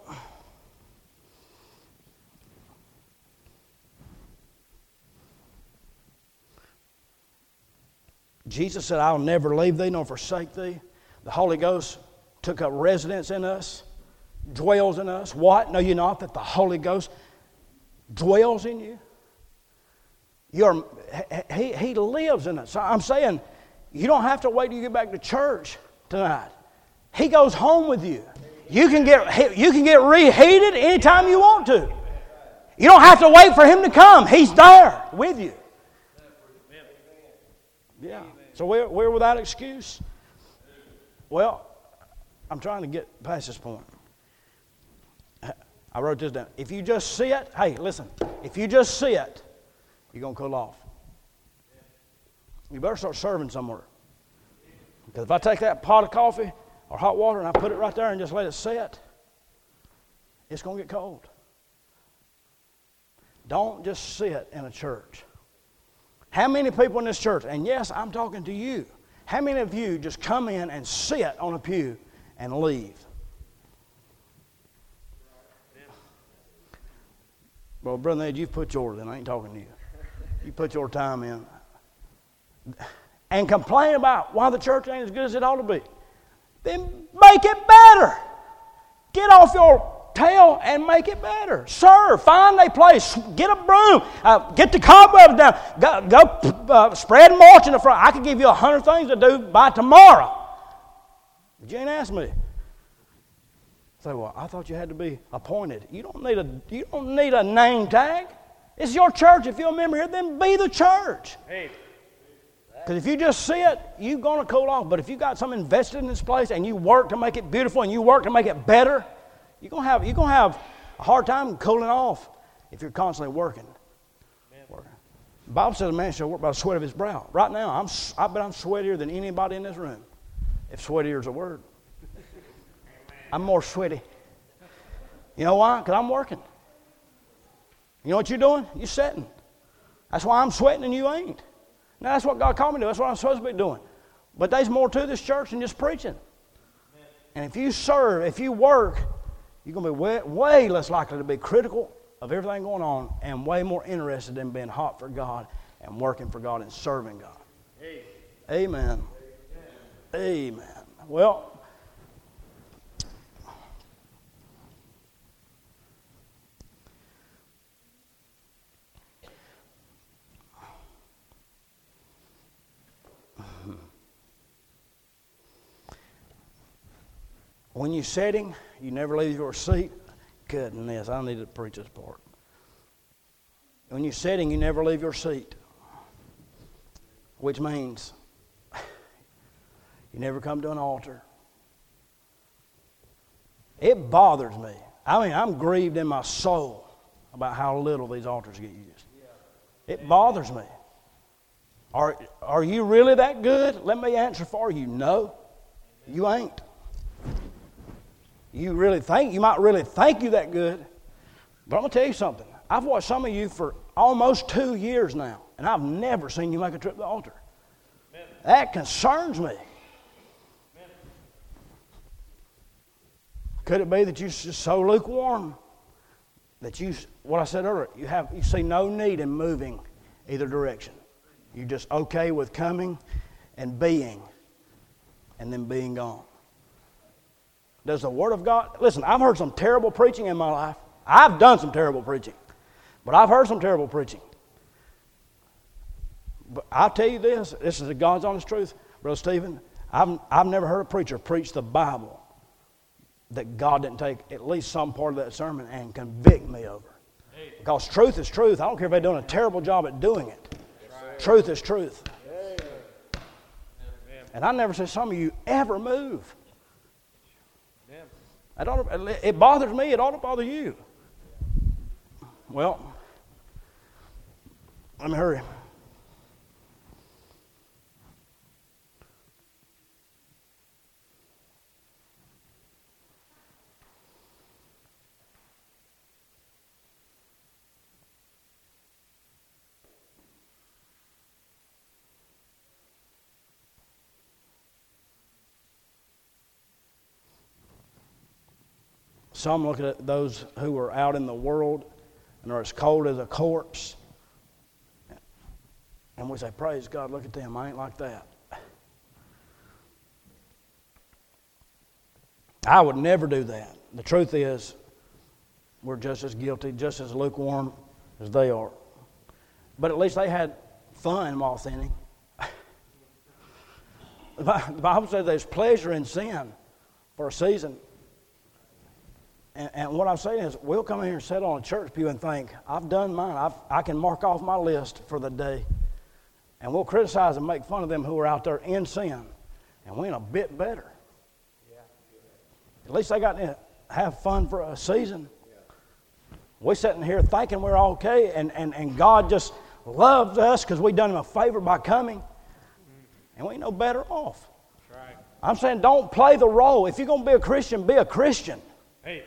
Jesus said, I'll never leave thee nor forsake thee. The Holy Ghost took up residence in us, dwells in us. What? Know you not that the Holy Ghost dwells in you? You're, he, he lives in us. So I'm saying, you don't have to wait till you get back to church tonight. He goes home with you. You can get, you can get reheated anytime you want to. You don't have to wait for him to come. He's there with you. Yeah. So we're, we're without excuse. Well, I'm trying to get past this point. I wrote this down. If you just sit, hey, listen, if you just sit, you're going to cool off. You better start serving somewhere. Because if I take that pot of coffee or hot water and I put it right there and just let it sit, it's going to get cold. Don't just sit in a church. How many people in this church, and yes, I'm talking to you, how many of you just come in and sit on a pew and leave? Well, Brother Ned, you've put yours in. I ain't talking to you. You put your time in. And complain about why the church ain't as good as it ought to be. Then make it better. Get off your tail and make it better. Serve. Find a place. Get a broom. Uh, get the cobwebs down. Go, go uh, spread mulch in the front. I could give you a hundred things to do by tomorrow. But you ain't asked me. Say, well, I thought you had to be appointed. You don't need a you don't need a name tag. It's your church. If you're a member here, then be the church. Because if you just sit, you're going to cool off. But if you got something invested in this place and you work to make it beautiful and you work to make it better, you're going to have you're going to have a hard time cooling off if you're constantly working. working. The Bible says a man shall work by the sweat of his brow. Right now, I'm I bet I'm sweatier than anybody in this room. If sweatier is a word. I'm more sweaty. You know why? Because I'm working. You know what you're doing? You're sitting. That's why I'm sweating and you ain't. Now, that's what God called me to do. That's what I'm supposed to be doing. But there's more to this church than just preaching. And if you serve, if you work, you're going to be way, way less likely to be critical of everything going on and way more interested in being hot for God and working for God and serving God. Amen. Amen. Amen. Well, when you're sitting, you never leave your seat. Goodness, I need to preach this part. When you're sitting, you never leave your seat. Which means You never come to an altar. It bothers me. I mean, I'm grieved in my soul about how little these altars get used. It bothers me. Are, are you really that good? Let me answer for you. No, you ain't. You really think, you might really think you that good. But I'm going to tell you something. I've watched some of you for almost two years now, and I've never seen you make a trip to the altar. Amen. That concerns me. Amen. Could it be that you're just so lukewarm that you, what I said earlier, you have you see no need in moving either direction. You're just okay with coming and being, and then being gone. Does the Word of God, listen, I've heard some terrible preaching in my life. I've done some terrible preaching. But I've heard some terrible preaching. But I'll tell you this, this is the God's honest truth, Brother Stephen. I've, I've never heard a preacher preach the Bible that God didn't take at least some part of that sermon and convict me over. Because truth is truth. I don't care if they're doing a terrible job at doing it. Right. Truth is truth. And I never said some of you ever move. It, ought to, it bothers me. It ought to bother you. Well, let me hurry. Some look at those who are out in the world and are as cold as a corpse. And we say, praise God, look at them. I ain't like that. I would never do that. The truth is, we're just as guilty, just as lukewarm as they are. But at least they had fun while sinning. The Bible says there's pleasure in sin for a season. And, and what I'm saying is, we'll come in here and sit on a church pew and think, I've done mine. I've, I can mark off my list for the day. And we'll criticize and make fun of them who are out there in sin. And we ain't a bit better. Yeah. At least they got to have fun for a season. Yeah. We're sitting here thinking we're okay, and, and, and God just loves us because we done him a favor by coming. And we ain't no better off. That's right. I'm saying don't play the role. If you're going to be a Christian, be a Christian. Hey.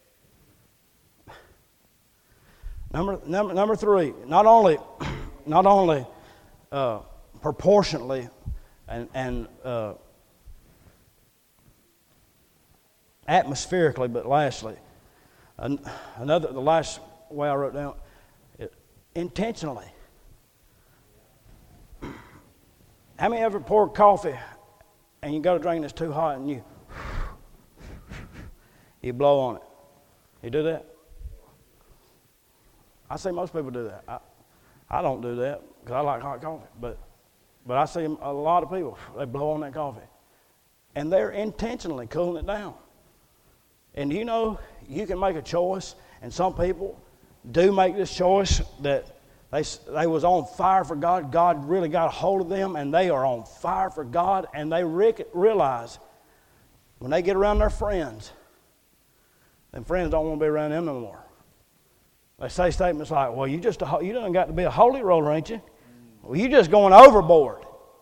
Number, number, number three, not only, not only uh, proportionately and, and uh, atmospherically, but lastly, an, another, the last way I wrote down, it, intentionally. How many ever poured coffee and you go to drink and it's too hot and you, you blow on it? You do that? I see most people do that. I, I don't do that because I like hot coffee. But but I see a lot of people, they blow on that coffee. And they're intentionally cooling it down. And you know, you can make a choice. And some people do make this choice that they, they was on fire for God. God really got a hold of them. And they are on fire for God. And they re- realize when they get around their friends, then friends don't want to be around them no more. They say statements like, well, you just a, you done got to be a holy roller, ain't you? Well, you just going overboard.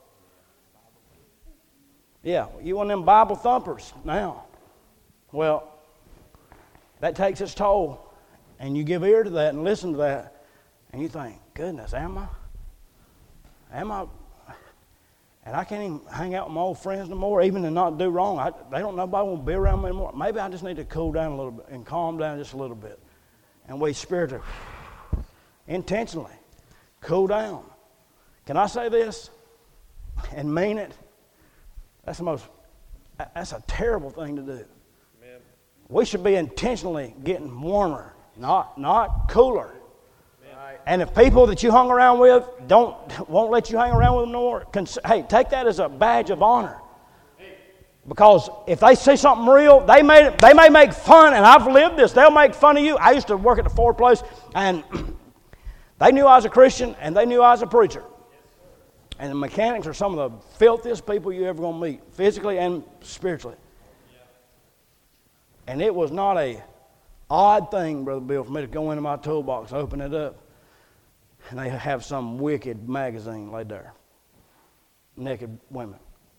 Yeah, you one of them Bible thumpers now. Well, that takes its toll. And you give ear to that and listen to that. And you think, goodness, am I? Am I? And I can't even hang out with my old friends no more, even to not do wrong. I, they don't, nobody want to be around me anymore. Maybe I just need to cool down a little bit and calm down just a little bit. And we spiritually, intentionally, cool down. Can I say this and mean it? That's the most, that's a terrible thing to do. Amen. We should be intentionally getting warmer, not, not cooler. Amen. And if people that you hung around with don't won't let you hang around with them no more, cons- hey, take that as a badge of honor. Because if they see something real, they may they may make fun, and I've lived this. They'll make fun of you. I used to work at the Ford place, and they knew I was a Christian, and they knew I was a preacher. And the mechanics are some of the filthiest people you're ever going to meet, physically and spiritually. And it was not a odd thing, Brother Bill, for me to go into my toolbox, open it up, and they have some wicked magazine laid there. Naked women.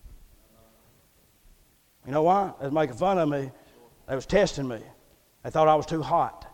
You know why? They was making fun of me. They was testing me. They thought I was too hot.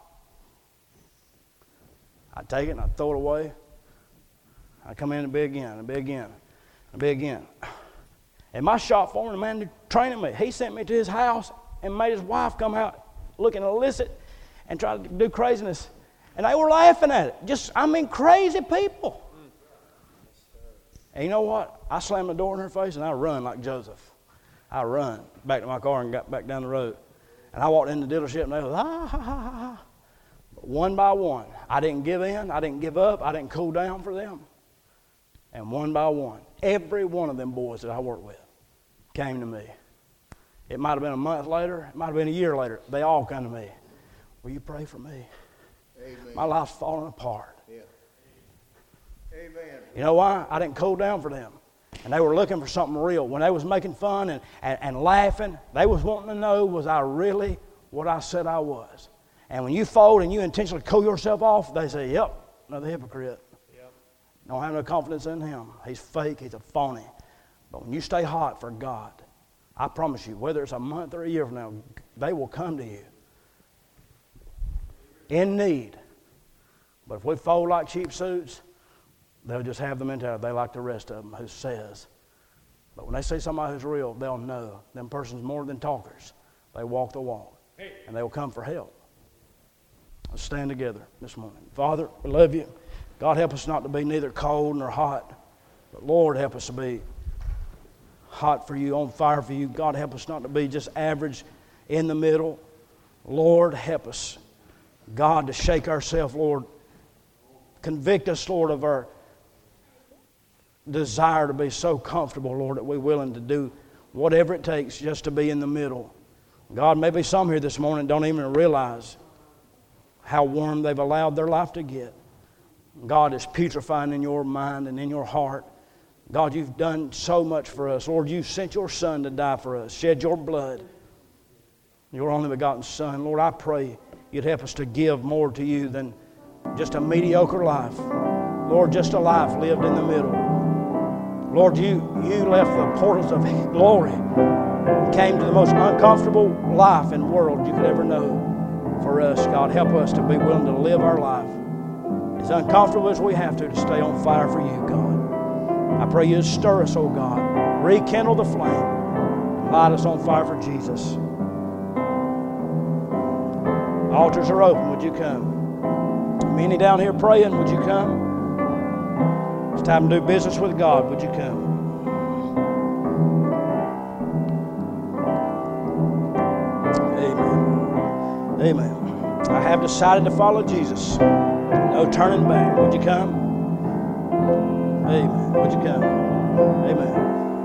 I'd take it and I'd throw it away. I'd come in and be again, and be again, and be again. And my shop foreman, the man training me, he sent me to his house and made his wife come out looking illicit and try to do craziness. And they were laughing at it. Just, I mean, crazy people. And you know what? I slammed the door in her face and I run like Joseph. I run back to my car and got back down the road. And I walked in the dealership and they was, ah, ha, ha, ha, ha. But one by one, I didn't give in. I didn't give up. I didn't cool down for them. And one by one, every one of them boys that I worked with came to me. It might have been a month later. It might have been a year later. They all come to me. Will you pray for me? Amen. My life's falling apart. Yeah. Amen. You know why? I didn't cool down for them. And they were looking for something real. When they was making fun and, and, and laughing, they was wanting to know, was I really what I said I was? And when you fold and you intentionally cool yourself off, they say, yep, another hypocrite. Yep. Don't have no confidence in him. He's fake. He's a phony. But when you stay hot for God, I promise you, whether it's a month or a year from now, they will come to you in need. But if we fold like cheap suits, they'll just have the mentality they like the rest of them who says. But when they see somebody who's real, they'll know them persons more than talkers. They walk the walk, and they will come for help. Let's stand together this morning. Father, we love you. God, help us not to be neither cold nor hot, but Lord, help us to be hot for you, on fire for you. God, help us not to be just average in the middle. Lord, help us, God, to shake ourselves, Lord. Convict us, Lord, of our desire to be so comfortable, Lord, that we're willing to do whatever it takes just to be in the middle. God, maybe some here this morning don't even realize how warm they've allowed their life to get. God is putrefying in your mind and in your heart. God, you've done so much for us. Lord, you sent your Son to die for us, shed your blood, your only begotten Son. Lord, I pray you'd help us to give more to you than just a mediocre life. Lord, just a life lived in the middle. Lord, you, you left the portals of glory and came to the most uncomfortable life in the world you could ever know for us. God, help us to be willing to live our life as uncomfortable as we have to to stay on fire for you, God. I pray you stir us, oh God. Rekindle the flame and light us on fire for Jesus. Altars are open. Would you come? Many down here praying. Would you come? It's time to do business with God. Would you come? Amen. Amen. I have decided to follow Jesus. No turning back. Would you come? Amen. Would you come? Amen.